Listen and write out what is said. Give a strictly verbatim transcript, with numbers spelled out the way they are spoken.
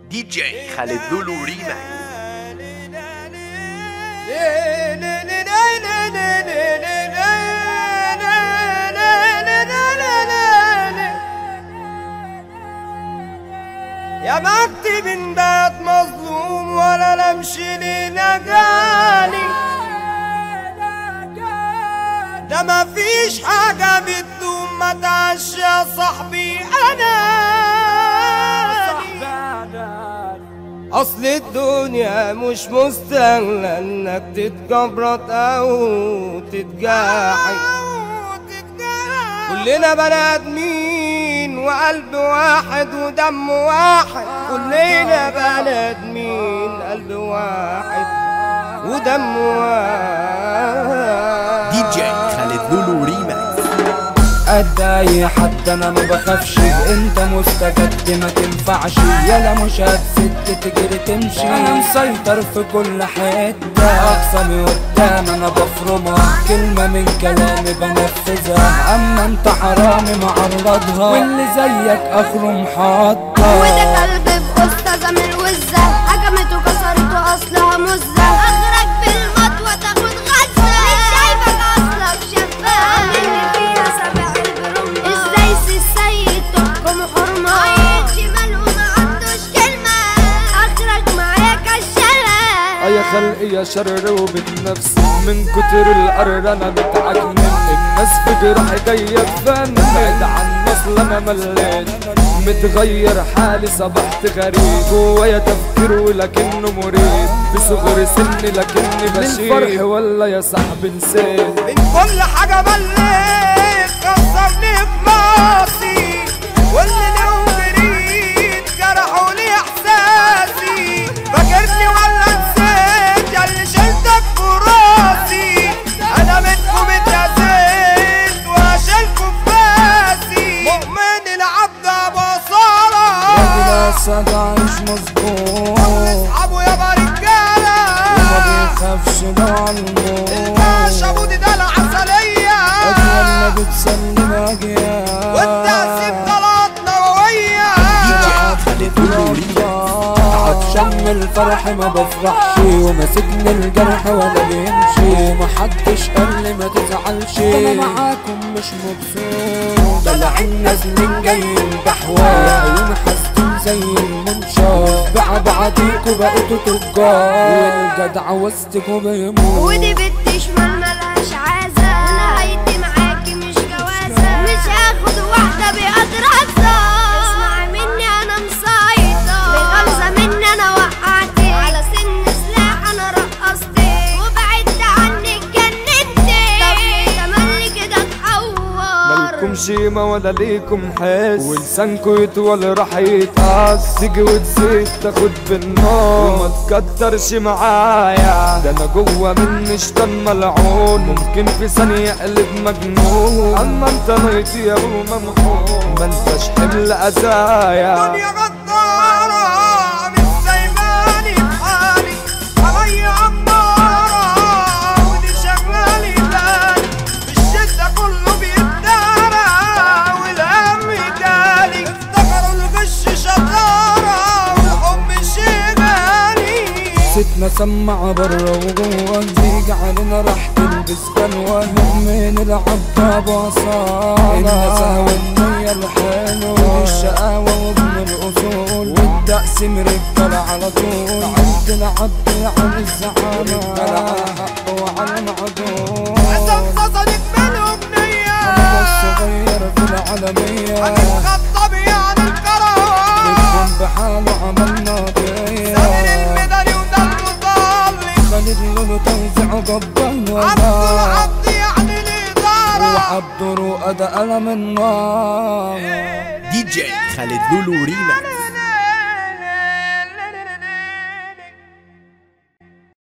دي جي خالد لولو ريماكس. يا بختي من بات مظلوم ولا لمشي لينا جالي، ده مفيش حاجة بتدوم ما تعش يا صاحبي أنا. أصل الدنيا مش مستاهلة إنك تتكبرت أو تتجاحد، كلنا بني آدمين وقلب واحد ودم واحد، كلنا بني آدمين قلب واحد ودم واحد. دي جي خالد لولو ريماكس. قد اي حد انا ما بخافش، انت مستجد ما تنفعش، يلا مش هتسد تجري تمشي، انا مسيطر في كل حته، اقسامي قدام انا بفرمها، كلمه من كلامي بنفذها، اما انت حرامي معرضها، واللي زيك اخره محطه. وده قلب باستاذه من الوزه، هجمت وكسرت واصلها مزه، اخرك بالمطوه تاخد غزه، مش شايفك اصلك شفاف، اللي فيها سبع البرمه، ازاي السيد تحكم حرمه، عيد شمال وما عندوش كلمه، اخرك معايا كالشلة. يا خلقي يا شر وبالنفس، من كتر القرر انا متعجنن، الناس في جراحي جايه تفنن، بعيد عن اصل انا مليت، متغير حالي صبحت غريب، جوايا تفكير ولكنه مريب، في صغر سني لكني بشيب، للفرح ولا يا صاحبي نسيت، من كل حاجة مليت كسرني في ماسي، واللي لو جريت جرحوا لي احساسي، فاكرني ولا نسيت ياللي شلتك في راسي، انا منكم اتأذيت وهشيلكوا في باسي، مؤمن العبد بصارة، راجل اسد عايش مظبوط، اصحابه يابا رجالة وما بيخافش ده عالموت، الباشا بودي ده العسلية، اجمل بتسلم اجيال، والتقسيم طلعت نووية. خالد لولو ريماكس. عطشان الفرح ما بفرحش، وماسكني الجرح ولا بيمشي، ومحدش قال لي ما تزعلش، انا معاكم مش مبسوط، طالعين نازلين جايين بحوار، عيون حاسين زي المنشار، بع بعضيكوا بقيتوا تجار، والجدع وسطكوا بيموت، ودي بنت شمال ملهاش عازة، نهايتي معاكي مش جوازة، مش هاخد واحدة بأدراسة، اسمعي مني أنا مسيطر، بغمزة مني أنا وقعتك، على سن سلاح أنا رقصتك، وبعدت عنك جننتك، طب تملي كده اتحور، مالكم شيمة ولا ليكم حس، ولسانكوا يطول راح يتقص، تيجي وتزيد تاخد بالنار، وما تكترش معايا، ده انا جوا مني شيطان ملعون، ممكن في ثانية اقلب مجنون، اما انت ميت يا ابو ممحون، ما انتش حمل اذايا. دنيا غدارة مش سايباني في حالي، عليا عمارة ودي شغالي بالي، في الشدة كله بيتدارى والهم جالي، افتكروا الغش شطارة والحب شغالي. ستنا سمع برا وجوه، تيجي علينا راح تلبس بلوه، من العبد بصالة، النزهة والنية الحلوة، الشقاوة وابن الأصول، والتقسيم رجالة على طول، عند العبد عن الزعامة، رجالة على حق وعلى المعدول، عزم قصدك بالأغنية الصغير في العالمية، هتتخطب يعني الكروان، نكون بحاله عملنا بيه، سامر الميداني وده المطلي، خالد لولو توزيع جبان عبد العبد يعني الإدارة، وعبد رؤى ده قلم النار. دي جي خالد لولو ريماكس.